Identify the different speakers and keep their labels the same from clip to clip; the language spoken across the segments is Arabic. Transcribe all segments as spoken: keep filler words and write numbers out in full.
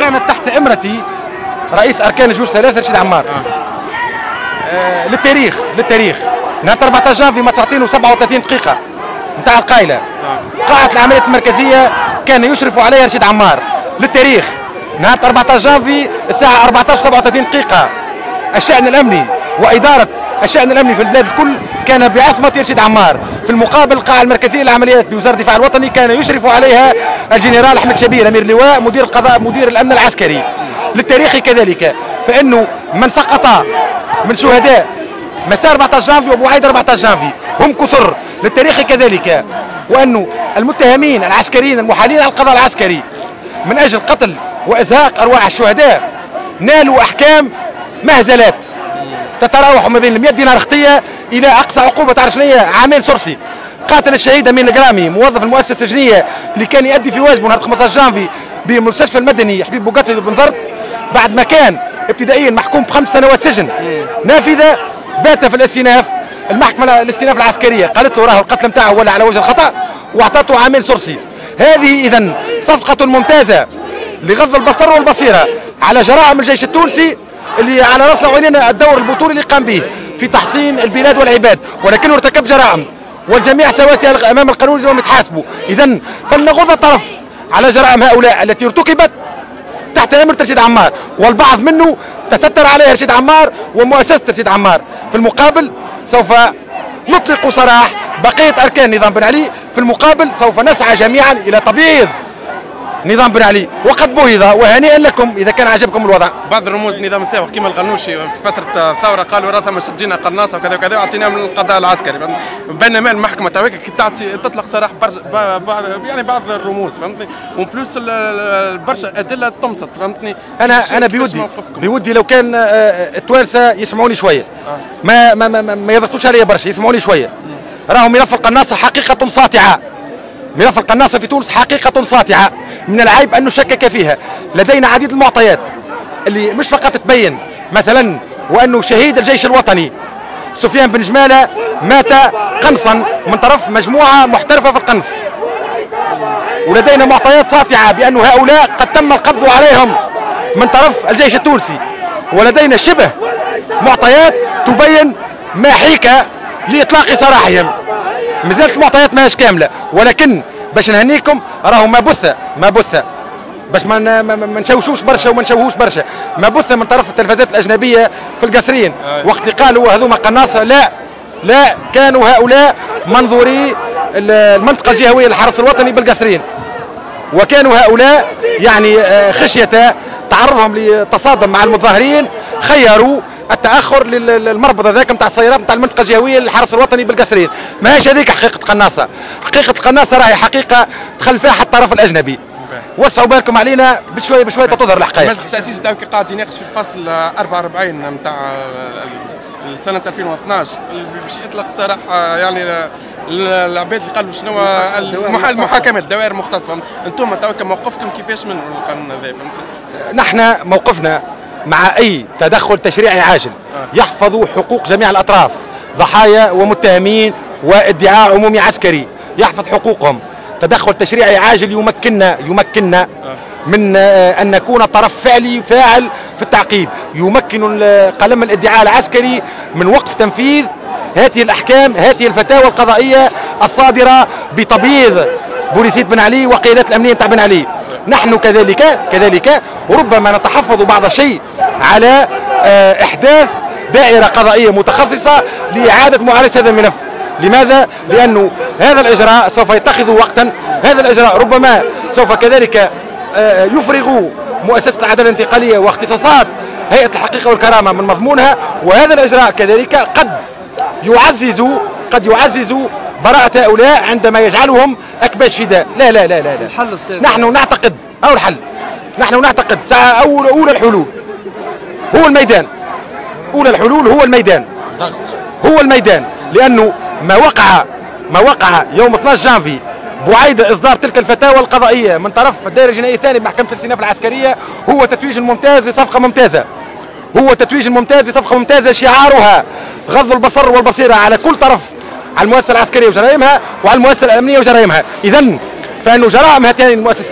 Speaker 1: كانت تحت امرتي رئيس اركان الجيوش ثلاثه رشيد عمار. آه. آه للتاريخ للتاريخ نهار أربعطاش جانفي ما ساعتين وسبعة وثلاثين دقيقه نتاع القايله. آه. قاعه العمليات المركزيه كان يشرف عليها رشيد عمار. للتاريخ نهار أربعطاش جانفي الساعه أربعطاش وسبعة وثلاثين دقيقه الشأن الامني واداره الشأن الامني في البلاد الكل كان بعصمه رشيد عمار. في المقابل القاعه المركزيه للعمليات بوزاره الدفاع الوطني كان يشرف عليها الجنرال احمد شبير امير اللواء مدير القضاء مدير الامن العسكري. للتاريخ كذلك فانه من سقط من شهداء مساء أربعطاش جانفي وبوعيد أربعطاش جانفي هم كثر. للتاريخ كذلك وانه المتهمين العسكريين المحالين على القضاء العسكري من اجل قتل وازهاق ارواح الشهداء نالوا احكام مهزلات تتراوح ما بين مئة دينار اختيه الى اقصى عقوبه تعرف شنو هي؟ عامين سرسي. قاتل الشهيد امين القرامي موظف المؤسسه السجنيه اللي كان يؤدي في واجبه نهار خمسطاش جانفي بالمستشفى المدني حبيب بوقاتي بن زرد بعد ما كان ابتدائيا محكوم بخمس سنوات سجن نافذه بات في الاستئناف. المحكمه الاستئناف العسكريه قالت له راه القتل نتاعه ولا على وجه الخطا واعطته عامين سرسي. هذه اذا صفقه ممتازه لغض البصر والبصيره على جرائم الجيش التونسي اللي على راسنا وعيننا الدور البطولي اللي قام به في تحصين البلاد والعباد ولكنه ارتكب جرائم والجميع سواسية امام القانون لازم يتحاسبوا. اذا فلنغض الطرف على جرائم هؤلاء التي ارتكبت تحت امر رشيد عمار والبعض منه تستر عليها رشيد عمار ومؤسسه رشيد عمار. في المقابل سوف نطلق سراح بقيه اركان نظام بن علي. في المقابل سوف نسعى جميعا الى تبييض نظام بن علي وقد بويض وهنيئا لكم اذا كان عجبكم الوضع.
Speaker 2: بعض الرموز نظام السابق كيما الغنوشي في فتره الثوره قالوا راسها ما شجينا قناصه وكذا وكذا وعطيناها من القضاء العسكري بينما المحكمه تاعك تعطي تطلق سراح يعني بعض الرموز فهمتني وبلوس برشا ادله تمسط فهمتني.
Speaker 1: انا انا بودي بودي لو كان التوانسه يسمعوني شويه ما ما ما, ما يضغطوش عليا برشا يسمعوني شويه. راهو ملف القناصه حقيقه ساطعه. ملف القناصة في تونس حقيقة ساطعة من العيب أن نشكك فيها. لدينا عديد المعطيات اللي مش فقط تبين مثلا وأنه شهيد الجيش الوطني سفيان بن جمالة مات قنصا من طرف مجموعة محترفة في القنص. ولدينا معطيات ساطعة بأن هؤلاء قد تم القبض عليهم من طرف الجيش التونسي. ولدينا شبه معطيات تبين ما حيك لإطلاق سراحهم. مازالت المعطيات ماهيش كامله ولكن باش نهنيكم راهو ما بث ما بث باش ما ما نشوشوش برشا وما نشوهوش برشا ما بث من طرف التلفزيات الاجنبيه في القصرين وقت اللي قالوا هذوما قناصه لا لا كانوا هؤلاء منظوري المنطقه الجهويه للحرس الوطني بالقصرين وكانوا هؤلاء يعني خشيه تعرضهم لتصادم مع المتظاهرين خيروا التاخر للمربط هذاك نتاع السيارات نتاع المنطقه الجهويه للحرس الوطني بالقصرين. ماهيش هذيك حقيقه قناصه. حقيقه القناصه راهي حقيقه دخل فيها حتى الطرف الاجنبي. وسعوا بالكم علينا بشويه بشويه تظهر الحقائق.
Speaker 2: مجلس التاسيس تاعك قاعد يناقش في الفصل أربعة وأربعين نتاع سنه ألفين واثناش باش يطلق سراح يعني العباد اللي قالوا شنو المحاكمه الدوائر المختصه. انتم توك موقفكم كيفاش من القانون هذا؟
Speaker 1: نحن موقفنا مع أي تدخل تشريعي عاجل يحفظ حقوق جميع الأطراف ضحايا ومتهمين وادعاء عمومي عسكري يحفظ حقوقهم. تدخل تشريعي عاجل يمكننا يمكننا من أن نكون طرف فعلي فاعل في التعقيب. يمكن قلم الادعاء العسكري من وقف تنفيذ هذه الأحكام هذه الفتاوى القضائية الصادرة بتبييض بوليسية بن علي وقيادات الأمنية نتاع بن علي. نحن كذلك كذلك ربما نتحفظ بعض الشيء على احداث دائرة قضائية متخصصة لإعادة معالجة هذا الملف. لماذا؟ لأنه هذا الإجراء سوف يتخذ وقتا. هذا الإجراء ربما سوف كذلك يفرغ مؤسسة العدالة الانتقالية واختصاصات هيئة الحقيقة والكرامة من مضمونها. وهذا الإجراء كذلك قد يعزز قد يعزز براءة هؤلاء عندما يجعلهم أكباش فداء. لا لا لا لا, لا. نحن نعتقد أو الحل نحن نعتقد ساعة أول أولى الحلول هو الميدان. أولى الحلول هو الميدان هو الميدان لأنه ما وقع ما وقع يوم اثناشر جانفي بعيد إصدار تلك الفتاوى القضائية من طرف الدائرة الجنائية الثانية بمحكمة الاستئناف العسكرية هو تتويج ممتاز لصفقة ممتازة. هو تتويج ممتاز لصفقة ممتازة شعارها غض البصر والبصيرة على كل طرف على المؤسسة العسكرية وجرائمها وعلى المؤسسة الأمنية وجرائمها. إذن فإنه جرائم هاتين المؤسستين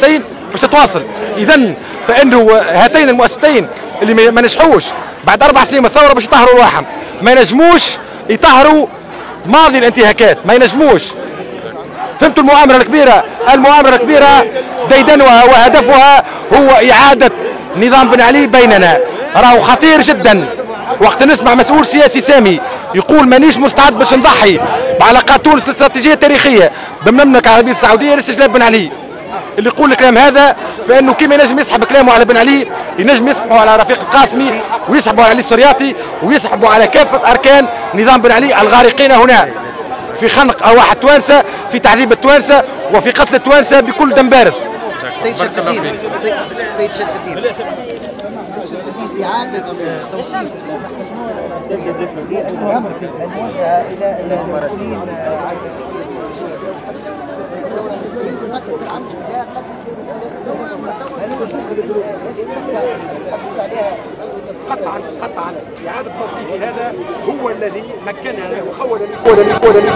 Speaker 1: باش تتواصل. اذا فانه هاتين المؤسستين اللي ما نجحوش بعد اربع سنين من الثوره باش يطهروا رواحهم، ما ينجموش يطهروا ماضي الانتهاكات، ما ينجموش. فهمتوا المؤامره الكبيره؟ المؤامره الكبيره ديدنها وهدفها هو اعاده نظام بن علي بيننا. راهو خطير جدا وقت نسمع مسؤول سياسي سامي يقول مانيش مستعد باش نضحي بعلاقات تونس الاستراتيجيه التاريخيه بالمملكه العربيه السعوديه لاستجلاب بن علي. اللي يقول الكلام هذا فانه كيما ينجم يسحب كلامه على بن علي ينجم يسحبوا على رفيق القاسمي ويسحبوا على علي السرياطي ويسحبوا على كافه اركان نظام بن علي الغارقين هنا في خنق ارواح التوانسه، في تعذيب التوانسه، وفي قتل التوانسه بكل دم بارد.
Speaker 3: سيد شرف الدين سيد شرف الدين سيد شرف الدين إعادة توصيف الموجهة إلى المسؤولين عن
Speaker 1: قطعا قطعا إعادة توصيف هذا هو الذي مكننا وخول